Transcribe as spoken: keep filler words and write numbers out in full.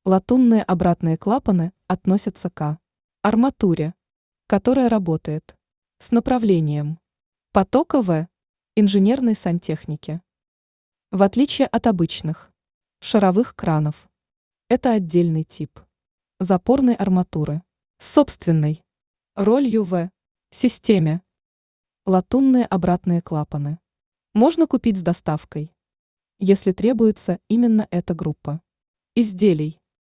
Латунные обратные клапаны относятся к арматуре, которая работает с направлением потока В, инженерной сантехники. В отличие от обычных шаровых кранов, это отдельный тип запорной арматуры с собственной ролью в системе. Латунные обратные клапаны можно купить с доставкой, если требуется именно эта группа изделий.